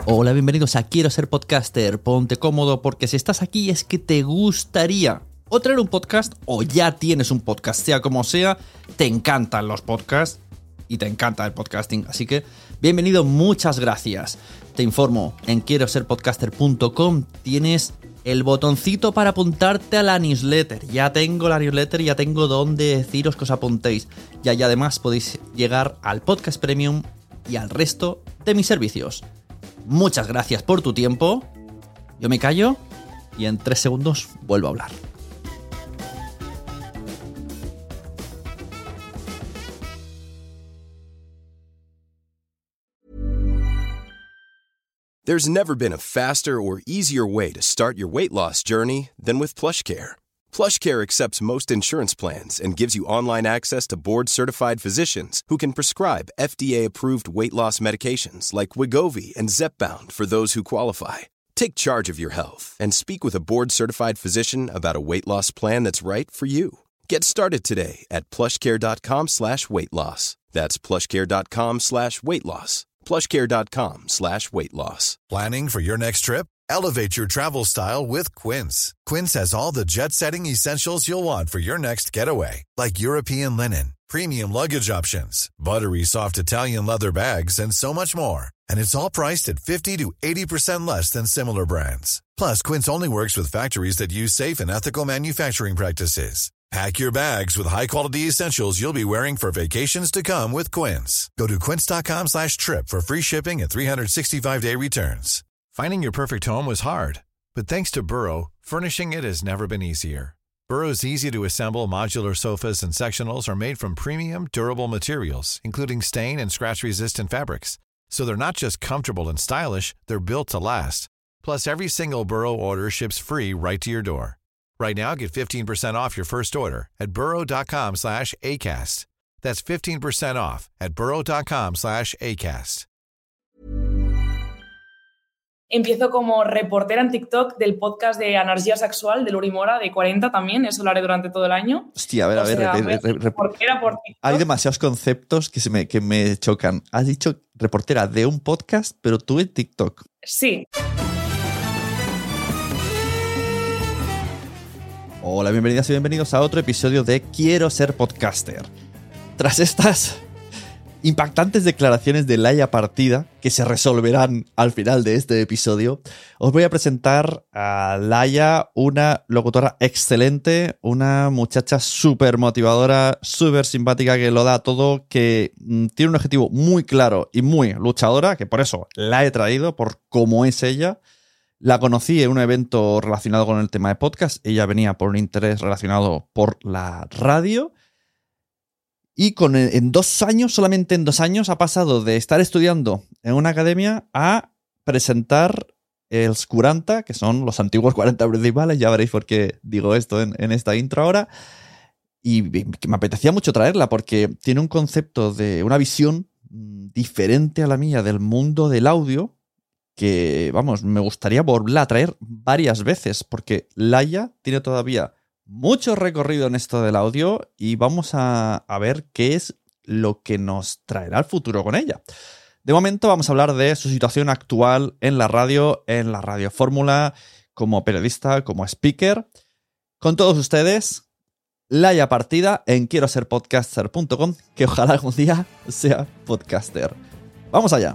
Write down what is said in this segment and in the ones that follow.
Hola, bienvenidos a Quiero Ser Podcaster. Ponte cómodo porque si estás aquí es que te gustaría o traer un podcast o ya tienes un podcast, sea como sea, te encantan los podcasts y te encanta el podcasting. Así que bienvenido, muchas gracias. Te informo, en quiero ser podcaster.com tienes el botoncito para apuntarte a la newsletter. Ya tengo la newsletter, ya tengo donde deciros que os apuntéis. Y además podéis llegar al podcast premium y al resto de mis servicios. Muchas gracias por tu tiempo. Yo me callo y en 3 segundos vuelvo a hablar. There's never been a faster or easier way to start your weight loss journey than with PlushCare. PlushCare accepts most insurance plans and gives you online access to board-certified physicians who can prescribe FDA-approved weight loss medications like Wegovy and Zepbound for those who qualify. Take charge of your health and speak with a board-certified physician about a weight loss plan that's right for you. Get started today at plushcare.com/weight loss. That's plushcare.com/weight loss. plushcare.com/weight loss. Planning for your next trip? Elevate your travel style with Quince. Quince has all the jet-setting essentials you'll want for your next getaway, like European linen, premium luggage options, buttery soft Italian leather bags, and so much more. And it's all priced at 50 to 80% less than similar brands. Plus, Quince only works with factories that use safe and ethical manufacturing practices. Pack your bags with high-quality essentials you'll be wearing for vacations to come with Quince. Go to quince.com/trip for free shipping and 365-day returns. Finding your perfect home was hard, but thanks to Burrow, furnishing it has never been easier. Burrow's easy-to-assemble modular sofas and sectionals are made from premium, durable materials, including stain and scratch-resistant fabrics. So they're not just comfortable and stylish, they're built to last. Plus, every single Burrow order ships free right to your door. Right now, get 15% off your first order at burrow.com/ACAST. That's 15% off at burrow.com/ACAST. Empiezo como reportera en TikTok del podcast de Energía Sexual de Luri Mora, de 40 también, eso lo haré durante todo el año. Hostia, a ver, reportera por TikTok. Hay demasiados conceptos que me chocan. Has dicho reportera de un podcast, pero tú en TikTok. Sí. Hola, bienvenidas y bienvenidos a otro episodio de Quiero Ser Podcaster. Tras estas impactantes declaraciones de Laia Partida, que se resolverán al final de este episodio, os voy a presentar a Laia, una locutora excelente, una muchacha súper motivadora, súper simpática, que lo da todo, que tiene un objetivo muy claro y muy luchadora, que por eso la he traído, por cómo es ella. La conocí en un evento relacionado con el tema de podcast. Ella venía por un interés relacionado por la radio. Y en 2 años, solamente en 2 años, ha pasado de estar estudiando en una academia a presentar els 40, que son los antiguos 40 principales. Ya veréis por qué digo esto en esta intro ahora. Y me apetecía mucho traerla porque tiene un concepto de una visión diferente a la mía del mundo del audio, que, vamos, me gustaría volverla a traer varias veces, porque Laia tiene todavía mucho recorrido en esto del audio y vamos a ver qué es lo que nos traerá el futuro con ella. De momento vamos a hablar de su situación actual en la radio fórmula, como periodista, como speaker. Con todos ustedes, Laia Partida en quiero ser podcaster.com, que ojalá algún día sea podcaster. ¡Vamos allá!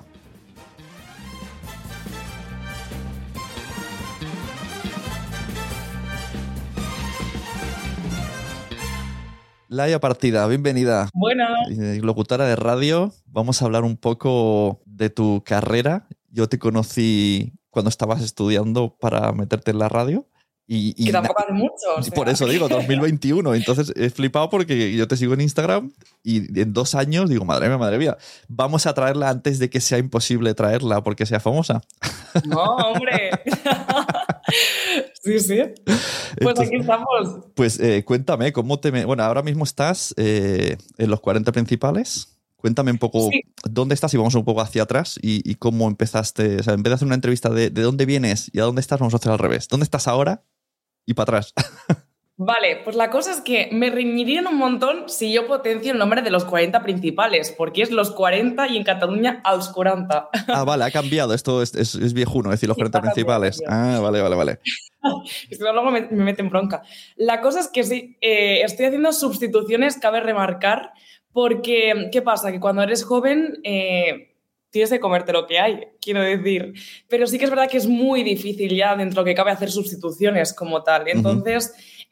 Laia Partida, bienvenida. Buenas. Locutora de radio. Vamos a hablar un poco de tu carrera. Yo te conocí cuando estabas estudiando para meterte en la radio. Que tampoco hace mucho. O sea. Por eso digo, 2021. Entonces he flipado porque yo te sigo en Instagram y en 2 años digo, madre mía, vamos a traerla antes de que sea imposible traerla porque sea famosa. No, hombre. Sí. Pues entonces, aquí estamos. Pues cuéntame, ¿cómo te... Bueno, ahora mismo estás en los 40 principales. Cuéntame un poco dónde estás y vamos un poco hacia atrás y cómo empezaste. O sea, en vez de hacer una entrevista de dónde vienes y a dónde estás, vamos a hacer al revés. ¿Dónde estás ahora? Y para atrás. Vale, pues la cosa es que me reñirían un montón si yo potencio el nombre de los 40 principales, porque es los 40 y en Cataluña als 40. Ah, vale, ha cambiado. Esto es viejuno, es decir, los Sí, 40 ha cambiado, principales. ha cambiado. Ah, vale. Es que luego me meten bronca. La cosa es que sí, estoy haciendo sustituciones, cabe remarcar, porque ¿qué pasa? Que cuando eres joven tienes que comerte lo que hay, quiero decir. Pero sí que es verdad que es muy difícil ya dentro de lo que cabe hacer sustituciones como tal. Entonces,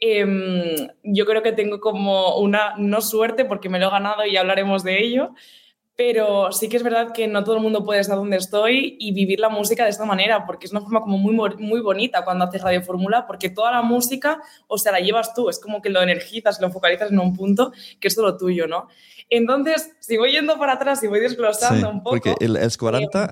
yo creo que tengo como una no suerte porque me lo he ganado y ya hablaremos de ello. Pero sí que es verdad que no todo el mundo puede estar donde estoy y vivir la música de esta manera, porque es una forma como muy bonita cuando haces Radio Fórmula, porque toda la música, o sea, la llevas tú, es como que lo energizas, lo focalizas en un punto que es todo tuyo, ¿no? Entonces, si voy yendo para atrás y voy desglosando un poco... Porque els 40,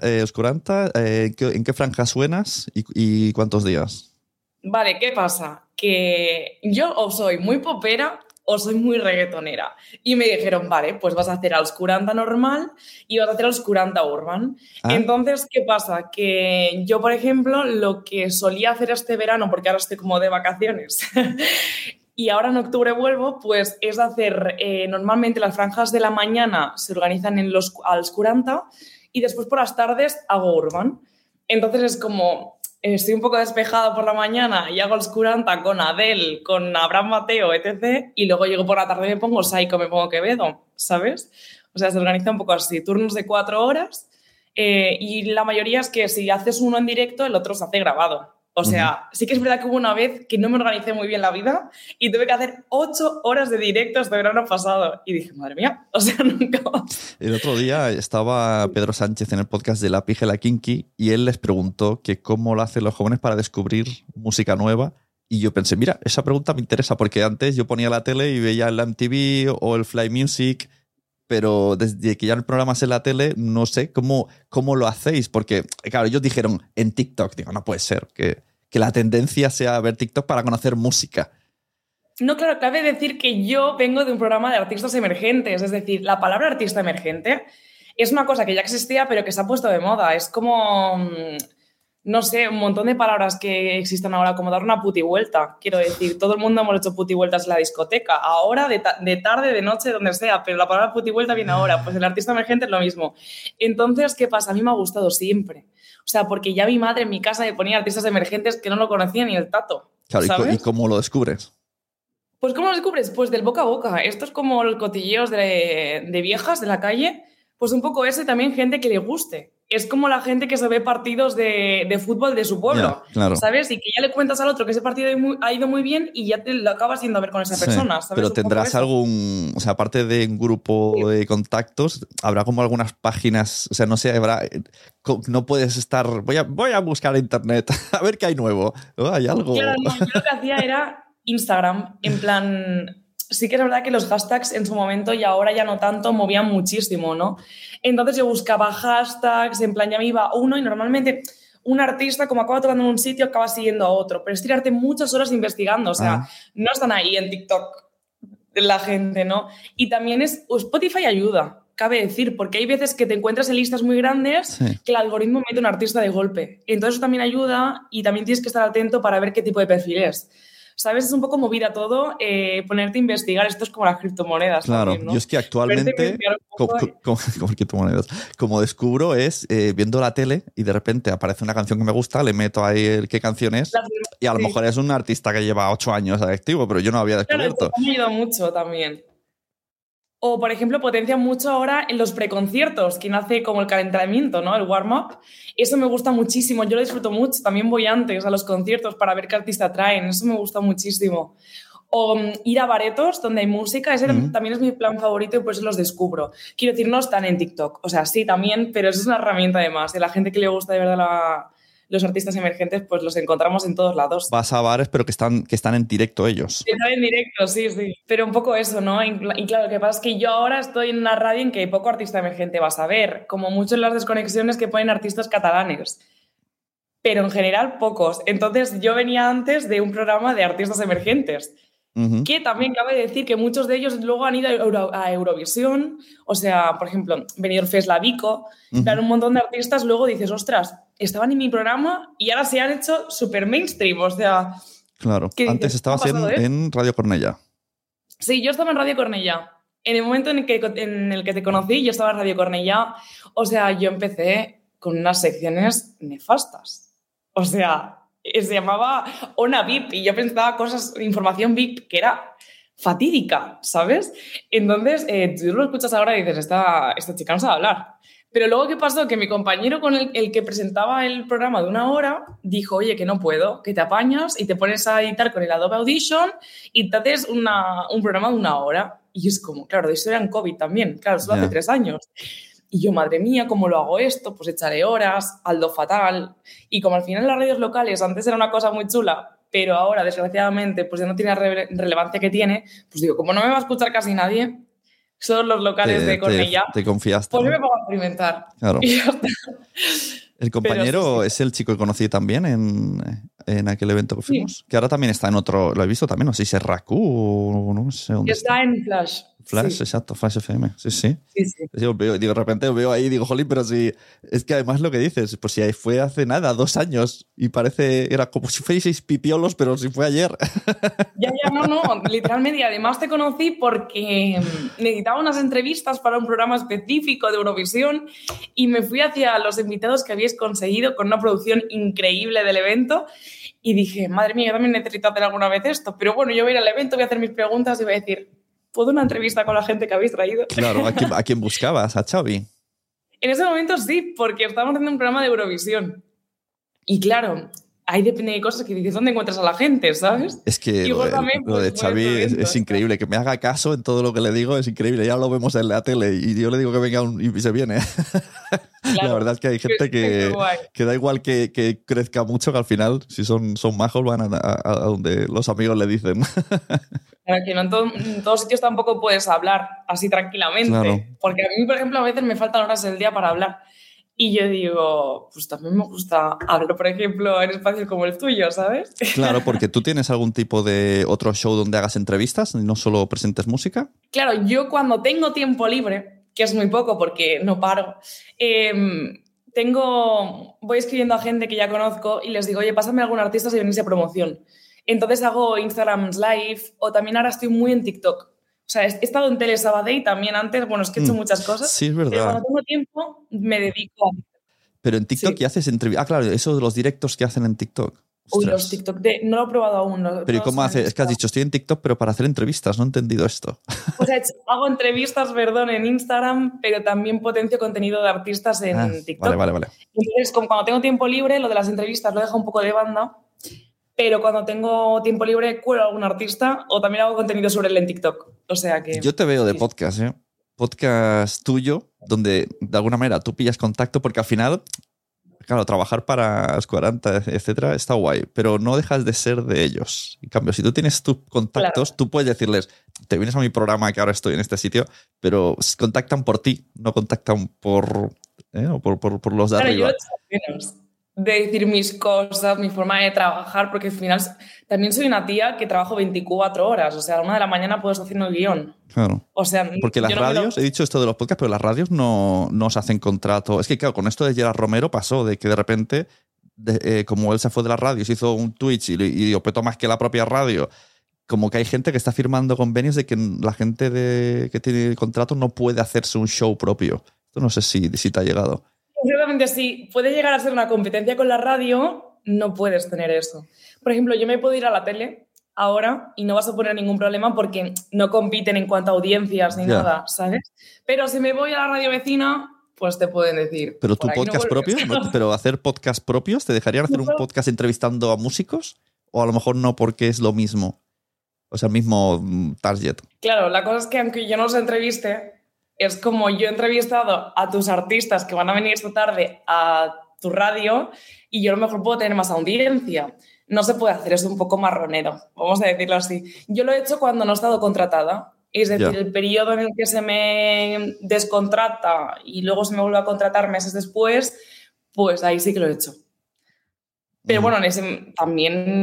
¿en qué franja suenas y cuántos días? Vale, ¿qué pasa? Que yo o soy muy popera o soy muy reggaetonera. Y me dijeron, vale, pues vas a hacer als 40 normal y vas a hacer als 40 urban. Ah. Entonces, ¿qué pasa? Que yo, por ejemplo, lo que solía hacer este verano, porque ahora estoy como de vacaciones, y ahora en octubre vuelvo, pues es hacer, normalmente las franjas de la mañana se organizan en los als 40 y después por las tardes hago urban. Entonces es como... Estoy un poco despejada por la mañana y hago els 40 con Adele, con Abraham Mateo, etc. Y luego llego por la tarde y me pongo Psycho, me pongo Quevedo, ¿sabes? O sea, se organiza un poco así, turnos de 4 horas y la mayoría es que si haces uno en directo, el otro se hace grabado. O sea, sí que es verdad que hubo una vez que no me organicé muy bien la vida y tuve que hacer 8 horas de directo este verano pasado. Y dije, madre mía, o sea, nunca más. El otro día estaba Pedro Sánchez en el podcast de La Pija y la Kinky y él les preguntó que cómo lo hacen los jóvenes para descubrir música nueva. Y yo pensé, mira, esa pregunta me interesa porque antes yo ponía la tele y veía el MTV o el Fly Music, pero desde que ya el programa es en la tele, no sé cómo lo hacéis. Porque, claro, ellos dijeron en TikTok. Digo, no puede ser que la tendencia sea ver TikTok para conocer música. No, claro, cabe decir que yo vengo de un programa de artistas emergentes. Es decir, la palabra artista emergente es una cosa que ya existía, pero que se ha puesto de moda. Es como... no sé, un montón de palabras que existen ahora, como dar una putivuelta. Quiero decir, todo el mundo hemos hecho putivueltas en la discoteca, ahora, de tarde, de noche, donde sea, pero la palabra putivuelta viene ahora. Pues el artista emergente es lo mismo. Entonces, ¿qué pasa? A mí me ha gustado siempre. O sea, porque ya mi madre en mi casa me ponía artistas emergentes que no lo conocía ni el tato. Claro, ¿sabes? ¿y cómo lo descubres? Pues ¿cómo lo descubres? Pues del boca a boca. Esto es como los cotilleos de viejas de la calle. Pues un poco eso y también gente que le guste. Es como la gente que se ve partidos de fútbol de su pueblo, Ya, claro. ¿sabes? Y que ya le cuentas al otro que ese partido ha ido muy bien y ya te lo acabas yendo a ver con esa persona, ¿sabes? Pero Un tendrás poco eso. algún, o sea, aparte de un grupo de contactos, habrá como algunas páginas, o sea, no sé, habrá, no puedes estar, voy a buscar en internet a ver qué hay nuevo, ¿no? Hay algo. Claro, no, yo lo que hacía era Instagram, en plan... Sí que es verdad que los hashtags en su momento y ahora ya no tanto movían muchísimo, ¿no? Entonces yo buscaba hashtags, en plan ya me iba a uno y normalmente un artista como acaba tocando en un sitio acaba siguiendo a otro, pero es tirarte muchas horas investigando, o sea, no están ahí en TikTok la gente, ¿no? Y también Spotify ayuda, cabe decir, porque hay veces que te encuentras en listas muy grandes que el algoritmo mete un artista de golpe. Entonces eso también ayuda y también tienes que estar atento para ver qué tipo de perfil es. ¿Sabes? Es un poco movida todo, ponerte a investigar. Esto es como las criptomonedas. Claro, también, ¿no? yo es que actualmente, como criptomonedas, como descubro es viendo la tele y de repente aparece una canción que me gusta, le meto ahí qué canción es y a lo mejor es un artista que lleva 8 años activo, pero yo no lo había descubierto. Claro, esto me ayuda mucho también. O, por ejemplo, potencia mucho ahora en los preconciertos, quien hace como el calentamiento, ¿no? El warm-up. Eso me gusta muchísimo, yo lo disfruto mucho. También voy antes a los conciertos para ver qué artista traen, eso me gusta muchísimo. O ir a baretos donde hay música, ese también es mi plan favorito y por eso los descubro. Quiero decir, no están en TikTok, o sea, sí también, pero eso es una herramienta además. Y la gente que le gusta de verdad los artistas emergentes, pues los encontramos en todos lados. Vas a bares, pero que están en directo ellos. Están en directo, sí. Pero un poco eso, ¿no? Y claro, lo que pasa es que yo ahora estoy en una radio en que poco artista emergente vas a ver, como mucho en las desconexiones que ponen artistas catalanes. Pero en general, pocos. Entonces, yo venía antes de un programa de artistas emergentes. Que también cabe decir que muchos de ellos luego han ido a Eurovisión, o sea, por ejemplo, Benidorm Fest, la Vico, un montón de artistas, luego dices, ostras, estaban en mi programa y ahora se han hecho súper mainstream, o sea, Claro, antes estabas en Radio Cornellá. Sí, yo estaba en Radio Cornellá. En el momento en el que te conocí, yo estaba en Radio Cornellá. O sea, yo empecé con unas secciones nefastas. O sea, se llamaba Ona VIP y yo pensaba información VIP que era fatídica, ¿sabes? Entonces, tú lo escuchas ahora y dices, esta chica no sabe hablar. Pero luego, ¿qué pasó? Que mi compañero con el que presentaba el programa de 1 hora dijo, oye, que no puedo, que te apañas y te pones a editar con el Adobe Audition y te haces un programa de 1 hora. Y es como, claro, eso era en COVID también, claro, eso hace 3 años. Y yo, madre mía, ¿cómo lo hago esto? Pues echaré horas, Aldo fatal. Y como al final las radios locales antes era una cosa muy chula, pero ahora, desgraciadamente, pues ya no tiene la relevancia que tiene, pues digo, como no me va a escuchar casi nadie, son los locales de Cornellá. Te confiaste. Pues ¿no? me pongo a experimentar. Claro. Y ya está. El compañero sí. Es el chico que conocí también en aquel evento que fuimos. Sí. Que ahora también está en otro. Lo he visto también, no sé si es Raku o no sé dónde está. En Flash. Flash, sí. Exacto, Flash FM. Sí. Digo, de repente veo ahí y digo, jolín, pero si. Es que además lo que dices, pues si ahí fue hace nada, 2 años. Y parece. Era como si fueseis pipiolos, pero si fue ayer. Ya, no, literalmente. Y además te conocí porque necesitaba unas entrevistas para un programa específico de Eurovisión y me fui hacia los invitados que habíais conseguido con una producción increíble del evento. Y dije, madre mía, yo también necesito hacer alguna vez esto. Pero bueno, yo voy a ir al evento, voy a hacer mis preguntas y voy a decir, ¿puedo una entrevista con la gente que habéis traído? Claro, ¿a quién buscabas? ¿A Xavi? En ese momento sí, porque estábamos haciendo un programa de Eurovisión. Y claro, ahí depende de cosas que dices, ¿dónde encuentras a la gente, sabes? Es que lo de Xavi es increíble. Que me haga caso en todo lo que le digo es increíble. Ya lo vemos en la tele y yo le digo que venga y se viene. Claro, la verdad es que hay gente que da igual que crezca mucho, que al final, si son majos, van a donde los amigos le dicen. Claro, que no en todos sitios tampoco puedes hablar así tranquilamente. Claro. Porque a mí, por ejemplo, a veces me faltan horas del día para hablar. Y yo digo, pues también me gusta hablar, por ejemplo, en espacios como el tuyo, ¿sabes? Claro, porque tú tienes algún tipo de otro show donde hagas entrevistas y no solo presentes música. Claro, yo cuando tengo tiempo libre, que es muy poco porque no paro, voy escribiendo a gente que ya conozco y les digo, oye, pásame algún artista si venís a promoción. Entonces hago Instagram Live o también ahora estoy muy en TikTok. O sea, he estado en Tele Sabadell también antes, bueno, es que he hecho muchas cosas. Sí, es verdad. Pero cuando tengo tiempo me dedico a... Pero en TikTok ¿qué haces entrevistas? Ah, claro, eso de los directos que hacen en TikTok. Uy, los TikTok no lo he probado aún. Pero ¿y cómo haces? Es que has dicho, estoy en TikTok, pero para hacer entrevistas, no he entendido esto. O sea, hago entrevistas, en Instagram, pero también potencio contenido de artistas en TikTok. Vale. Entonces, como cuando tengo tiempo libre, lo de las entrevistas lo dejo un poco de banda, pero cuando tengo tiempo libre cuelo a algún artista o también hago contenido sobre él en TikTok. O sea que... Yo te veo de podcast, ¿eh? Podcast tuyo, donde de alguna manera tú pillas contacto, porque al final... Claro, trabajar para los 40, etcétera, está guay, pero no dejas de ser de ellos. En cambio, si tú tienes tus contactos, claro, tú puedes decirles, te vienes a mi programa que ahora estoy en este sitio, pero contactan por ti, no contactan por los de arriba. Yo menos de decir mis cosas, mi forma de trabajar, porque al final también soy una tía que trabajo 24 horas, o sea, a la 1 de la mañana puedo estar haciendo el guión. Claro. O sea, porque las radios, he dicho esto de los podcasts, pero las radios no se hacen contrato. Es que claro, con esto de Gerard Romero pasó de que de repente, como él se fue de la radio, se hizo un Twitch y digo, pues más que la propia radio, como que hay gente que está firmando convenios de que la gente que tiene el contrato no puede hacerse un show propio. Esto no sé si te ha llegado. Exactamente, sí. Puede llegar a ser una competencia con la radio, no puedes tener eso. Por ejemplo, yo me puedo ir a la tele ahora y no vas a poner ningún problema porque no compiten en cuanto a audiencias ni nada, ¿sabes? Pero si me voy a la radio vecina, pues te pueden decir... ¿Pero tu podcast propio? ¿No? ¿Pero hacer podcast propios? ¿Te dejarían hacer un podcast entrevistando a músicos? ¿O a lo mejor no porque es lo mismo? O sea, el mismo target. Claro, la cosa es que aunque yo no los entreviste... Es como yo he entrevistado a tus artistas que van a venir esta tarde a tu radio y yo a lo mejor puedo tener más audiencia. No se puede hacer, es un poco marronero, vamos a decirlo así. Yo lo he hecho cuando no he estado contratada. Es decir, el periodo en el que se me descontrata y luego se me vuelve a contratar meses después, pues ahí sí que lo he hecho. Pero bueno, también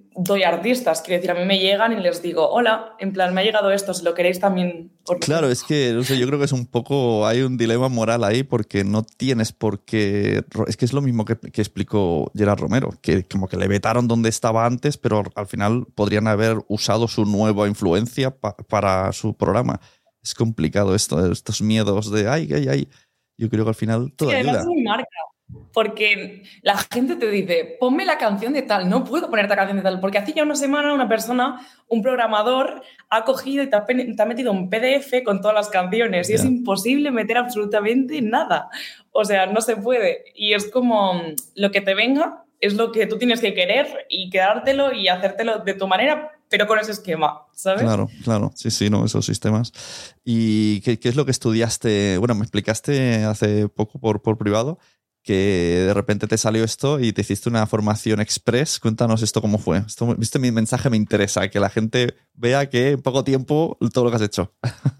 doy artistas. Quiero decir, a mí me llegan y les digo, hola, en plan, me ha llegado esto, si lo queréis también. Claro, es que no sé, yo creo que es un poco, hay un dilema moral ahí porque no tienes por qué. Es que es lo mismo que explicó Gerard Romero, que como que le vetaron donde estaba antes, pero al final podrían haber usado su nueva influencia para su programa. Es complicado esto, estos miedos de ay. Yo creo que al final todo ayuda. Es muy marca. Porque la gente te dice, ponme la canción de tal, no puedo ponerte la canción de tal, porque hace ya una semana una persona, un programador, ha cogido y te ha metido un PDF con todas las canciones y es imposible meter absolutamente nada. O sea, no se puede. Y es como lo que te venga, es lo que tú tienes que querer y quedártelo y hacértelo de tu manera, pero con ese esquema, ¿sabes? Claro. Sí, no, esos sistemas. ¿Y qué es lo que estudiaste? Bueno, me explicaste hace poco por privado que de repente te salió esto y te hiciste una formación express. Cuéntanos esto cómo fue. Viste, mi mensaje me interesa, que la gente vea que en poco tiempo todo lo que has hecho.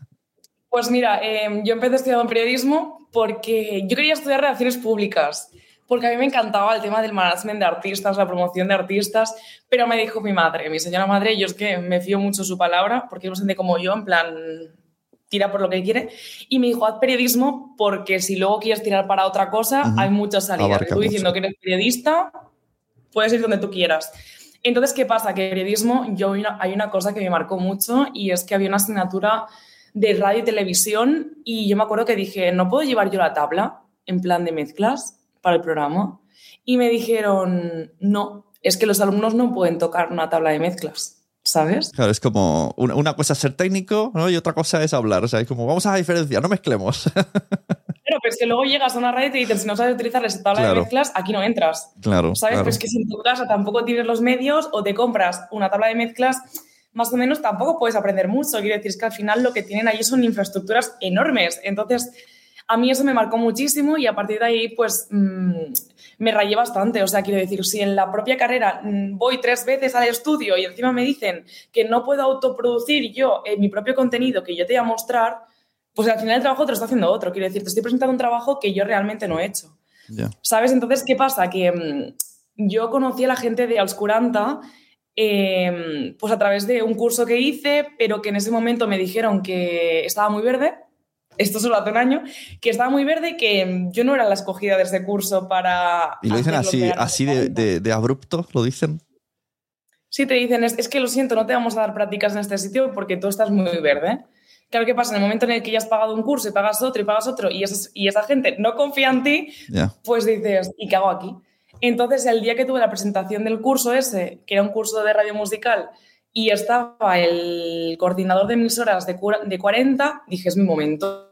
Pues mira, yo empecé estudiando periodismo porque yo quería estudiar relaciones públicas, porque a mí me encantaba el tema del management de artistas, la promoción de artistas, pero me dijo mi señora madre, yo es que me fío mucho de su palabra, porque es bastante como yo, en plan, tira por lo que quiere, y me dijo, haz periodismo porque si luego quieres tirar para otra cosa, hay muchas salidas. Tú diciendo que eres periodista, puedes ir donde tú quieras. Entonces, ¿qué pasa? Que periodismo, hay una cosa que me marcó mucho y es que había una asignatura de radio y televisión y yo me acuerdo que dije, ¿no puedo llevar yo la tabla en plan de mezclas para el programa? Y me dijeron, no, es que los alumnos no pueden tocar una tabla de mezclas. ¿Sabes? Claro, es como una cosa es ser técnico, ¿no? Y otra cosa es hablar. O sea, es como vamos a diferenciar, no mezclemos. Pero es que luego llegas a una radio y te dicen, si no sabes utilizar esa tabla de mezclas, aquí no entras. Claro. ¿Sabes? Pero es que si en tu casa tampoco tienes los medios o te compras una tabla de mezclas, más o menos tampoco puedes aprender mucho. Quiero decir, es que al final lo que tienen allí son infraestructuras enormes. Entonces, a mí eso me marcó muchísimo y a partir de ahí, pues, me rayé bastante. O sea, quiero decir, si en la propia carrera voy 3 veces al estudio y encima me dicen que no puedo autoproducir yo mi propio contenido que yo te voy a mostrar, pues al final el trabajo te lo está haciendo otro. Quiero decir, te estoy presentando un trabajo que yo realmente no he hecho. Yeah. ¿Sabes? Entonces, ¿qué pasa? Que yo conocí a la gente de Auscuranta pues a través de un curso que hice, pero que en ese momento me dijeron que estaba muy verde. Esto solo hace un año, que estaba muy verde y que yo no era la escogida de ese curso para... ¿Y lo dicen así de abrupto? ¿Lo dicen? Sí, te dicen, es que lo siento, no te vamos a dar prácticas en este sitio porque tú estás muy verde. Claro, ¿qué pasa? En el momento en el que ya has pagado un curso y pagas otro y esa gente no confía en ti, pues dices, ¿y qué hago aquí? Entonces, el día que tuve la presentación del curso ese, que era un curso de radio musical, y estaba el coordinador de emisoras de 40, dije, es mi momento.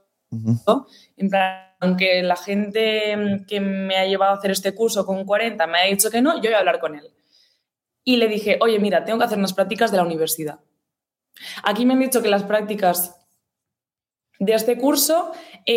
En plan, aunque la gente que me ha llevado a hacer este curso con 40 me ha dicho que no, yo voy a hablar con él. Y le dije, oye, mira, tengo que hacer unas prácticas de la universidad. Aquí me han dicho que las prácticas de este curso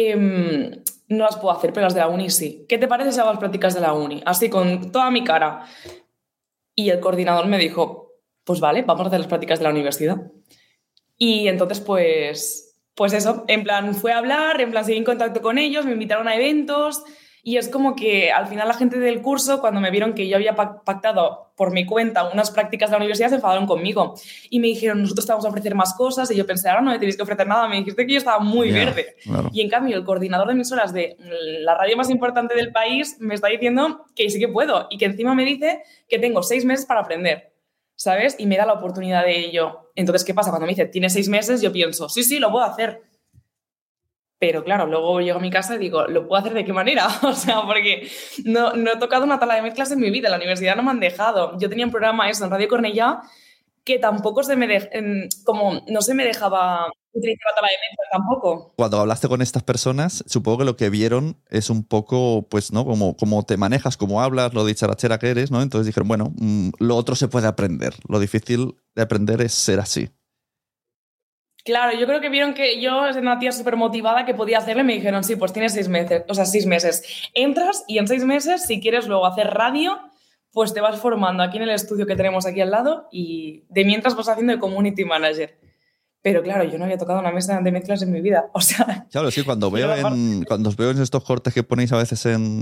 no las puedo hacer, pero las de la uni sí. ¿Qué te parece si hago las prácticas de la uni? Así, con toda mi cara. Y el coordinador me dijo, pues vale, vamos a hacer las prácticas de la universidad. Y entonces, pues eso, en plan, fue a hablar, en plan, seguí en contacto con ellos, me invitaron a eventos y es como que al final la gente del curso, cuando me vieron que yo había pactado por mi cuenta unas prácticas de la universidad, se enfadaron conmigo y me dijeron, nosotros te vamos a ofrecer más cosas y yo pensé, ahora no me tenéis que ofrecer nada, me dijiste que yo estaba muy verde. Claro. Y en cambio el coordinador de emisoras de la radio más importante del país me está diciendo que sí que puedo y que encima me dice que tengo 6 meses para aprender, ¿sabes? Y me da la oportunidad de ello. Entonces, ¿qué pasa? Cuando me dice, tienes 6 meses, yo pienso, sí, lo puedo hacer. Pero claro, luego llego a mi casa y digo, ¿lo puedo hacer de qué manera? O sea, porque no he tocado una tabla de mezclas en mi vida, en la universidad no me han dejado. Yo tenía un programa en Radio Cornellá que tampoco no se me dejaba utilizar la tabla de mezclas tampoco. Cuando hablaste con estas personas, supongo que lo que vieron es un poco, pues, ¿no? Como te manejas, cómo hablas, lo dicharachera que eres, ¿no? Entonces dijeron, bueno, lo otro se puede aprender. Lo difícil de aprender es ser así. Claro, yo creo que vieron que yo era una tía súper motivada que podía hacerlo y me dijeron, sí, pues tienes 6 meses, o sea, 6 meses. Entras y en 6 meses, si quieres luego hacer radio, pues te vas formando aquí en el estudio que tenemos aquí al lado y de mientras vas haciendo de community manager. Pero claro, yo no había tocado una mesa de mezclas en mi vida, o sea... Claro, sí, cuando os veo en estos cortes que ponéis a veces en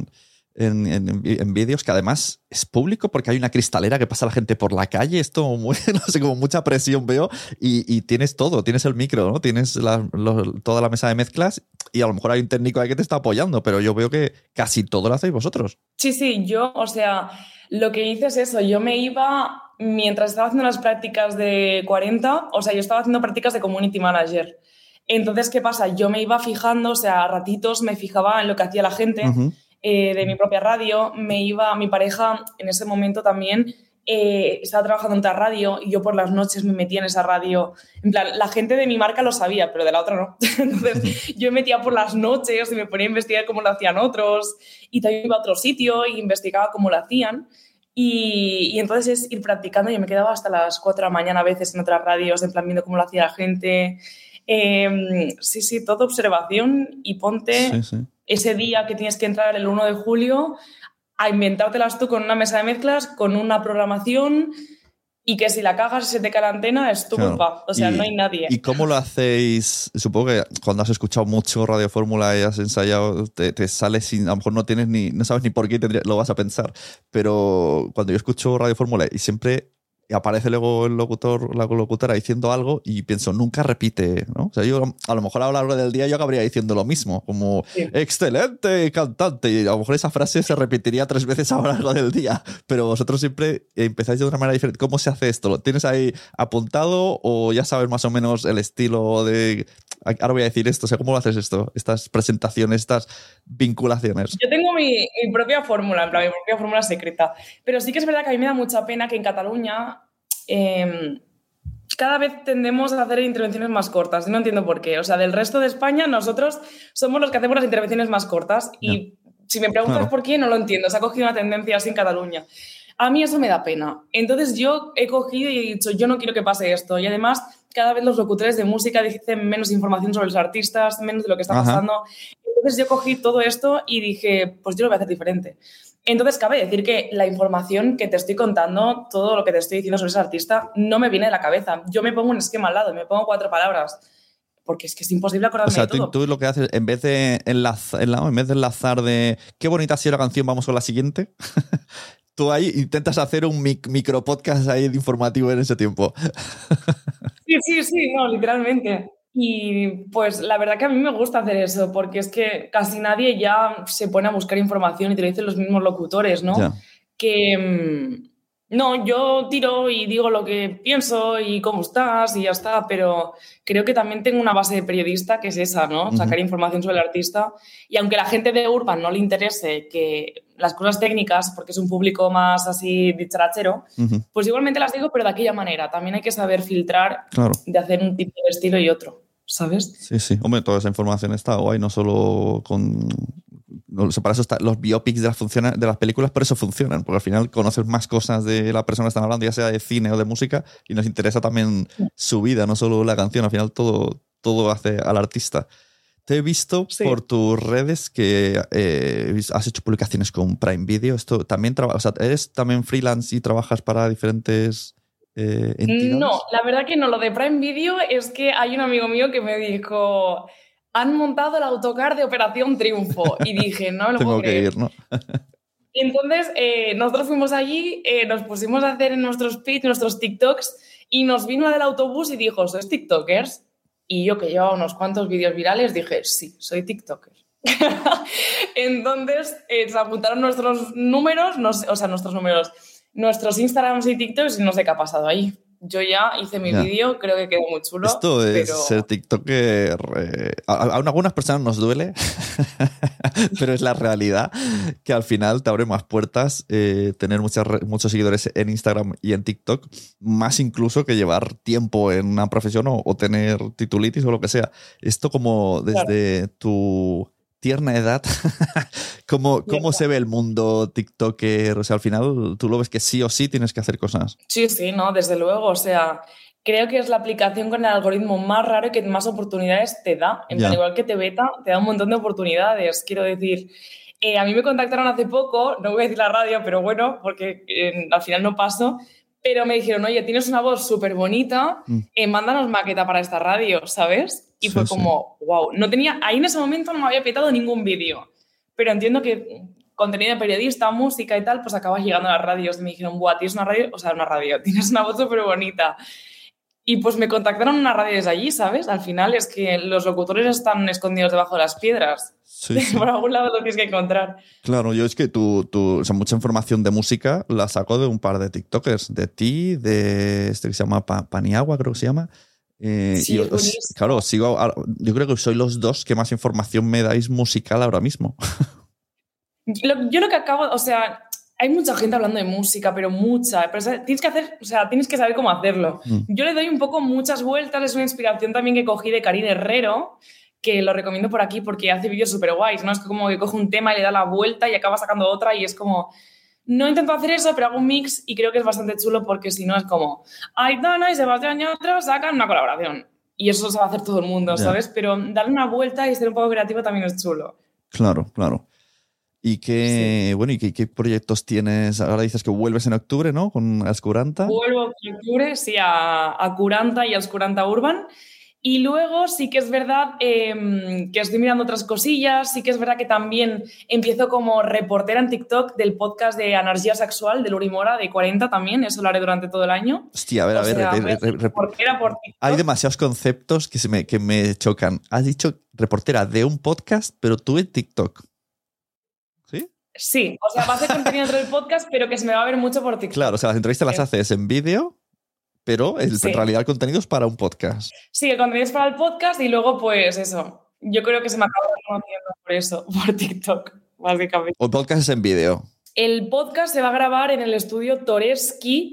en vídeos, que además es público porque hay una cristalera que pasa la gente por la calle. Esto, no sé, como mucha presión veo. Y tienes todo, tienes el micro, ¿no? Tienes toda la mesa de mezclas y a lo mejor hay un técnico ahí que te está apoyando, pero yo veo que casi todo lo hacéis vosotros. Sí, yo, o sea, lo que hice es eso. Yo me iba, mientras estaba haciendo las prácticas de 40, o sea, yo estaba haciendo prácticas de community manager. Entonces, ¿qué pasa? Yo me iba fijando, o sea, a ratitos me fijaba en lo que hacía la gente de mi propia radio. Mi pareja en ese momento también estaba trabajando en otra radio y yo por las noches me metía en esa radio. En plan, la gente de mi marca lo sabía, pero de la otra no. Entonces, yo me metía por las noches y me ponía a investigar cómo lo hacían otros y también iba a otro sitio e investigaba cómo lo hacían. Y entonces es ir practicando. Yo me quedaba hasta las 4 de la mañana a veces en otras radios, en plan viendo cómo lo hacía la gente. Sí, todo observación y ponte ese día que tienes que entrar el 1 de julio a inventártelas tú con una mesa de mezclas, con una programación y que si la cagas y se te cae la antena es tu culpa. O sea, no hay nadie. ¿Y cómo lo hacéis? Supongo que cuando has escuchado mucho Radio Fórmula y has ensayado, te sale sin... A lo mejor no sabes ni por qué lo vas a pensar, pero cuando yo escucho Radio Fórmula y siempre... Y aparece luego el locutor, la locutora diciendo algo y pienso, nunca repite, ¿no? O sea, yo a lo mejor a lo largo del día yo acabaría diciendo lo mismo, como excelente cantante, y a lo mejor esa frase se repetiría 3 veces a lo largo del día, pero vosotros siempre empezáis de una manera diferente. ¿Cómo se hace esto? ¿Lo tienes ahí apuntado o ya sabes más o menos el estilo de... Ahora voy a decir esto, o sea, ¿cómo lo haces esto? Estas presentaciones, estas vinculaciones. Yo tengo mi propia fórmula, en plan, mi propia fórmula secreta. Pero sí que es verdad que a mí me da mucha pena que en Cataluña cada vez tendemos a hacer intervenciones más cortas. No entiendo por qué. O sea, del resto de España, nosotros somos los que hacemos las intervenciones más cortas. Y si me preguntas por qué, no lo entiendo. Se ha cogido una tendencia así en Cataluña. A mí eso me da pena. Entonces yo he cogido y he dicho, yo no quiero que pase esto. Y además, cada vez los locutores de música dicen menos información sobre los artistas, menos de lo que está pasando. Entonces yo cogí todo esto y dije, pues yo lo voy a hacer diferente. Entonces cabe decir que la información que te estoy contando, todo lo que te estoy diciendo sobre ese artista, no me viene de la cabeza. Yo me pongo un esquema al lado, me pongo 4 palabras, porque es que es imposible acordarme de todo. Tú lo que haces, en vez de enlazar de qué bonita ha sido la canción, vamos con la siguiente, tú ahí intentas hacer un micro podcast ahí de informativo en ese tiempo. Sí, no, literalmente. Y pues la verdad que a mí me gusta hacer eso, porque es que casi nadie ya se pone a buscar información y te lo dicen los mismos locutores, ¿no? Ya. Que no, yo tiro y digo lo que pienso y cómo estás y ya está, pero creo que también tengo una base de periodista que es esa, ¿no? Sacar información sobre el artista. Y aunque la gente de Urban no le interese que las cosas técnicas, porque es un público más así dicharachero, pues igualmente las digo, pero de aquella manera. También hay que saber filtrar de hacer un tipo de estilo y otro, ¿sabes? Sí. Hombre, toda esa información está guay, no solo con... No sé, para eso están los biopics de las películas, por eso funcionan, porque al final conoces más cosas de la persona que están hablando, ya sea de cine o de música, y nos interesa también su vida, no solo la canción. Al final todo hace al artista. Te he visto por tus redes que has hecho publicaciones con Prime Video. Esto también o sea, ¿eres también freelance y trabajas para diferentes entidades? No, la verdad que no. Lo de Prime Video es que hay un amigo mío que me dijo... Han montado el autocar de Operación Triunfo. Y dije, no me lo puedo creer. Tengo que ir, ¿no? Y entonces nosotros fuimos allí, nos pusimos a hacer en nuestros feeds, nuestros TikToks, y nos vino la del autobús y dijo, ¿sois TikTokers? Y yo, que llevaba unos cuantos vídeos virales, dije, sí, soy TikToker. Entonces se apuntaron nuestros números, nuestros Instagrams y TikToks, y no sé qué ha pasado ahí. Yo ya hice mi vídeo, creo que quedó muy chulo. Esto es ser TikToker. A algunas personas nos duele, pero es la realidad que al final te abre más puertas tener muchos seguidores en Instagram y en TikTok, más incluso que llevar tiempo en una profesión o tener titulitis o lo que sea. Esto como desde tu tierna edad, ¿cómo se ve el mundo TikToker? O sea, al final tú lo ves que sí o sí tienes que hacer cosas. Sí, no, desde luego. O sea, creo que es la aplicación con el algoritmo más raro y que más oportunidades te da. En plan, igual que te beta, te da un montón de oportunidades. Quiero decir, a mí me contactaron hace poco, no voy a decir la radio, pero bueno, porque al final no paso, pero me dijeron, oye, tienes una voz súper bonita, mándanos maqueta para esta radio, ¿sabes? Y fue como, wow, no tenía, ahí en ese momento no me había petado ningún vídeo, pero entiendo que contenido de periodista, música y tal, pues acabas llegando a las radios y me dijeron, buah, tienes una radio, o sea, una radio, tienes una voz súper bonita. Y pues me contactaron una radio desde allí, ¿sabes? Al final es que los locutores están escondidos debajo de las piedras. Sí, sí. Por algún lado lo tienes que encontrar. Claro, yo es que o sea, mucha información de música la saco de un par de TikTokers, de ti, de este que se llama Paniagua, creo que se llama. Sí, y es buenísimo. claro, yo creo que soy los dos que más información me dais musical ahora mismo. Yo lo que acabo, o sea, hay mucha gente hablando de música, pero mucha. Pero tienes que saber cómo hacerlo. Yo le doy un poco muchas vueltas. Es una inspiración también que cogí de Karine Herrero, que lo recomiendo por aquí porque hace vídeos súper guays, ¿no? Es como que coge un tema y le da la vuelta y acaba sacando otra y es como... No intento hacer eso, pero hago un mix y creo que es bastante chulo porque si no es como Aitana y Sebastián Yatra sacan una colaboración. Y eso se va a hacer todo el mundo, ¿sabes? Pero darle una vuelta y ser un poco creativo también es chulo. Claro, claro. ¿Y qué proyectos tienes? Ahora dices que vuelves en octubre, ¿no? Con Ascuranta. Vuelvo en octubre, sí, a Curanta y a Oscuranta Urban. Y luego sí que es verdad que estoy mirando otras cosillas. Sí que es verdad que también empiezo como reportera en TikTok del podcast de Energía Sexual de Luri Mora, de 40 también. Eso lo haré durante todo el año. Hostia, a ver. Reportera por TikTok. Hay demasiados conceptos que me chocan. Has dicho reportera de un podcast, pero tú en TikTok. ¿Sí? Sí, o sea, va a hacer contenido dentro del podcast, pero que se me va a ver mucho por TikTok. Claro, o sea, las entrevistas las haces en vídeo, pero en realidad el contenido es para un podcast. Sí, el contenido es para el podcast y luego, pues eso. Yo creo que se me acaba conociendo por eso, por TikTok, básicamente. ¿O el podcast es en vídeo? El podcast se va a grabar en el estudio Toreski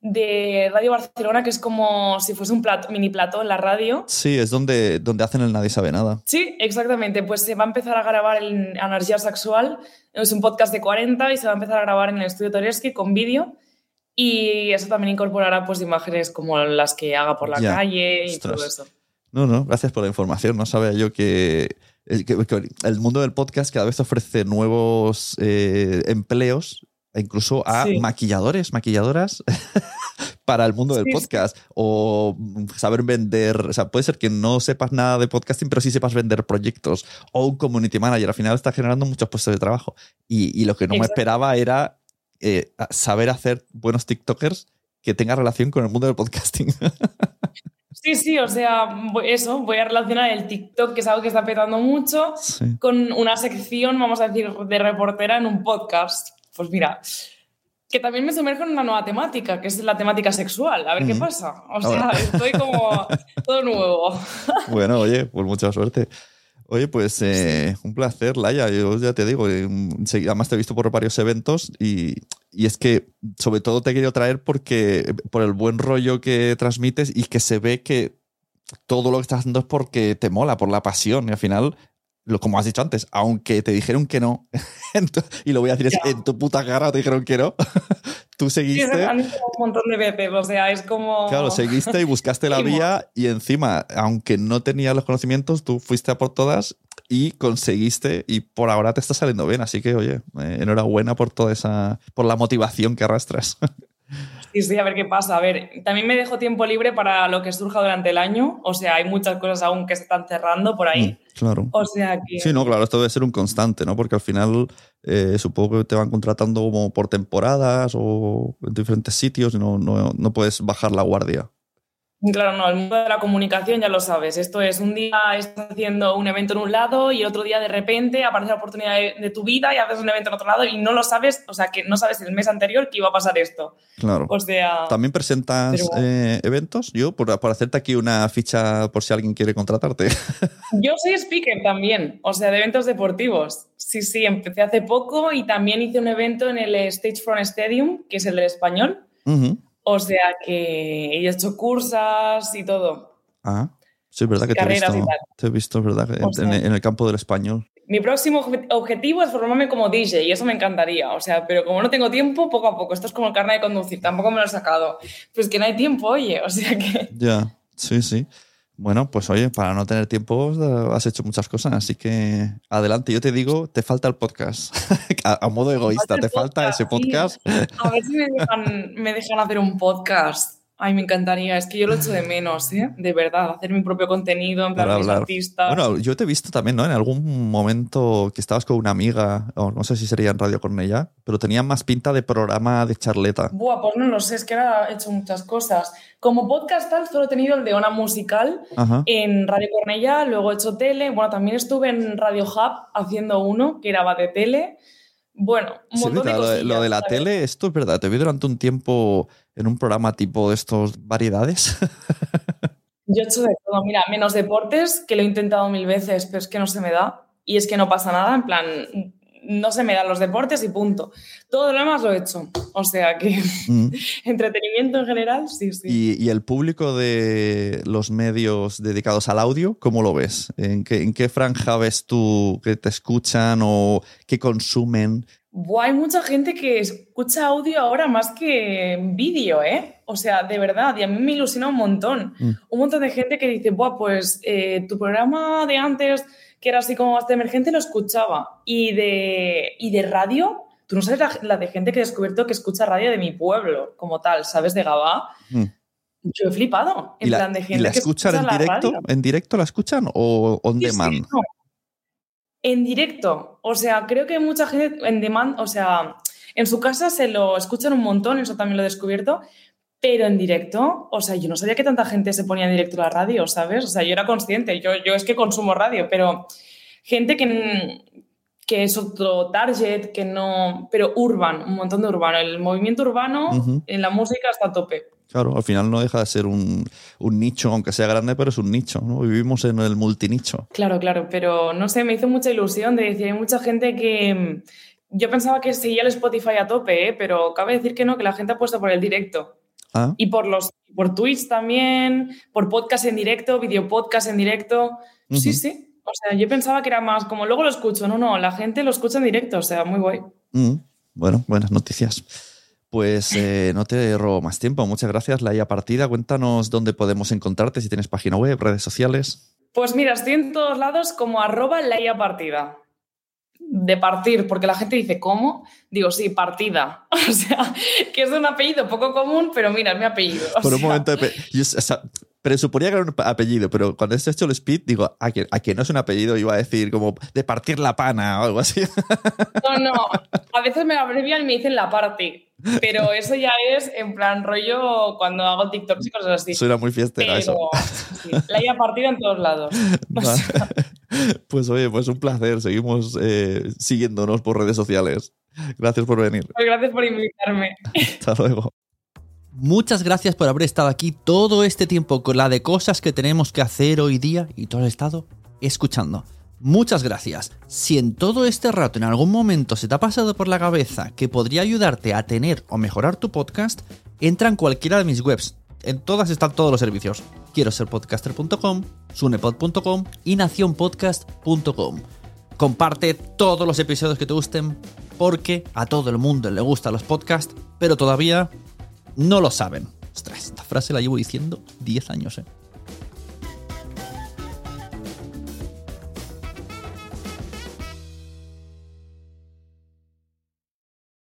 de Radio Barcelona, que es como si fuese un mini plató en la radio. Sí, es donde hacen el Nadie Sabe Nada. Sí, exactamente. Pues se va a empezar a grabar en Energía Sexual. Es un podcast de 40 y se va a empezar a grabar en el estudio Toreski con vídeo. Y eso también incorporará pues imágenes como las que haga por la calle y todo eso. No, gracias por la información. No sabía yo que el mundo del podcast cada vez ofrece nuevos empleos, incluso a maquilladoras para el mundo del podcast. O saber vender, o sea, puede ser que no sepas nada de podcasting, pero sí sepas vender proyectos. O un community manager. Al final está generando muchos puestos de trabajo. Y lo que no me esperaba era saber hacer buenos TikTokers que tengan relación con el mundo del podcasting. Sí, o sea, voy a relacionar el TikTok, que es algo que está petando mucho, con una sección, vamos a decir, de reportera en un podcast. Pues mira, que también me sumerjo en una nueva temática, que es la temática sexual. A ver qué pasa. O sea, estoy como todo nuevo. Bueno, oye, pues mucha suerte. Oye, pues un placer, Laia. Yo ya te digo, además te he visto por varios eventos y es que sobre todo te he querido traer por el buen rollo que transmites y que se ve que todo lo que estás haciendo es porque te mola, por la pasión. Y al final, como has dicho antes, aunque te dijeron que no, y lo voy a decir, en tu puta cara te dijeron que no, tú seguiste. Sí, han dicho un montón de veces, o sea, es como... Claro, seguiste y buscaste la vía y encima, aunque no tenías los conocimientos, tú fuiste a por todas y conseguiste y por ahora te está saliendo bien. Así que, oye, enhorabuena por por la motivación que arrastras. Sí, a ver qué pasa. A ver, también me dejo tiempo libre para lo que surja durante el año. O sea, hay muchas cosas aún que se están cerrando por ahí. Claro. O sea que... Sí, no, claro, esto debe ser un constante, ¿no? Porque al final supongo que te van contratando como por temporadas o en diferentes sitios y no puedes bajar la guardia. Claro, no, el mundo de la comunicación ya lo sabes. Esto es, un día estás haciendo un evento en un lado y el otro día de repente aparece la oportunidad de tu vida y haces un evento en otro lado y no lo sabes, o sea, que no sabes el mes anterior que iba a pasar esto. Claro. O sea... ¿También presentas eventos? Yo, por hacerte aquí una ficha por si alguien quiere contratarte. Yo soy speaker también, o sea, de eventos deportivos. Sí, empecé hace poco y también hice un evento en el Stage Front Stadium, que es el del Español. O sea que he hecho cursas y todo. Ah, sí, es verdad que te he visto, es verdad, en el campo del Español. Mi próximo objetivo es formarme como DJ y eso me encantaría. O sea, pero como no tengo tiempo, poco a poco. Esto es como el carnet de conducir, tampoco me lo he sacado. Pues que no hay tiempo, oye, o sea que... Ya, sí. Bueno, pues oye, para no tener tiempo has hecho muchas cosas, así que adelante. Yo te digo, te falta el podcast. a modo egoísta, te falta ese podcast. Sí. A ver si me dejan hacer un podcast. Ay, me encantaría. Es que yo lo echo de menos, ¿eh? De verdad, hacer mi propio contenido, en plan mis artistas. Bueno, yo te he visto también, ¿no? En algún momento que estabas con una amiga, o no sé si sería en Radio Cornellá, pero tenían más pinta de programa de charleta. Buah, pues no lo sé, es que ahora he hecho muchas cosas. Como podcast tal, solo he tenido el de Ona Musical en Radio Cornellá, luego he hecho tele. Bueno, también estuve en Radio Hub haciendo uno que era de tele. Bueno, un montón de cosillas. Lo de la tele, esto es verdad. Te vi durante un tiempo en un programa tipo de estos variedades. Yo he hecho de todo. Mira, menos deportes, que lo he intentado 1000 veces, pero es que no se me da. Y es que no pasa nada, en plan, no se me dan los deportes y punto. Todo lo demás lo he hecho. O sea que entretenimiento en general, sí. ¿Y el público de los medios dedicados al audio, cómo lo ves? ¿En qué franja ves tú que te escuchan o que consumen? Hay mucha gente que escucha audio ahora más que vídeo, ¿eh? O sea, de verdad, y a mí me ilusiona un montón. Un montón de gente que dice, pues tu programa de antes, que era así como más de emergente, lo escuchaba. Y de radio, tú no sabes la de gente que he descubierto que escucha radio de mi pueblo, como tal, ¿sabes? De Gabá. Yo he flipado. En plan de gente ¿Y la escuchan que en directo? ¿En directo la escuchan o on demand? Sí, no. En directo. O sea, creo que mucha gente en demand, o sea, en su casa se lo escuchan un montón, eso también lo he descubierto, pero en directo, o sea, yo no sabía que tanta gente se ponía en directo a la radio, ¿sabes? O sea, yo era consciente, yo es que consumo radio, pero gente que es otro target, que no... Pero urban, un montón de urbano. El movimiento urbano en la música está a tope. Claro, al final no deja de ser un nicho, aunque sea grande, pero es un nicho, ¿no? Vivimos en el multinicho. Claro, pero no sé, me hizo mucha ilusión de decir, hay mucha gente que... Yo pensaba que seguía el Spotify a tope, pero cabe decir que no, que la gente ha puesto por el directo. Y por Twitch también, por podcast en directo, videopodcast en directo. Sí. O sea, yo pensaba que era más como luego lo escucho. No, la gente lo escucha en directo, o sea, muy guay. Bueno, buenas noticias. Pues no te robo más tiempo. Muchas gracias, Laia Partida. Cuéntanos dónde podemos encontrarte, si tienes página web, redes sociales. Pues mira, estoy en todos lados como @Laia Partida. De partir, porque la gente dice, ¿cómo? Digo, sí, Partida. O sea, que es un apellido poco común, pero mira, es mi apellido. Por un momento, presuponía que era un apellido, pero cuando has hecho el speed, digo, ¿a que no es un apellido? Iba a decir como de partir la pana o algo así. No. A veces me abrevian y me dicen la party. Pero eso ya es en plan rollo cuando hago TikToks y cosas así. Suena muy fiestera eso. Sí, Laia Partida en todos lados. Pues oye, pues un placer. Seguimos siguiéndonos por redes sociales. Gracias por venir. Pues gracias por invitarme. Hasta luego. Muchas gracias por haber estado aquí todo este tiempo con la de cosas que tenemos que hacer hoy día y todo el estado escuchando. Muchas gracias. Si en todo este rato en algún momento se te ha pasado por la cabeza que podría ayudarte a tener o mejorar tu podcast, entra en cualquiera de mis webs. En todas están todos los servicios. Quiero ser podcaster.com, sunepod.com y nacionpodcast.com. Comparte todos los episodios que te gusten porque a todo el mundo le gustan los podcasts, pero todavía no lo saben. Ostras, esta frase la llevo diciendo 10 años,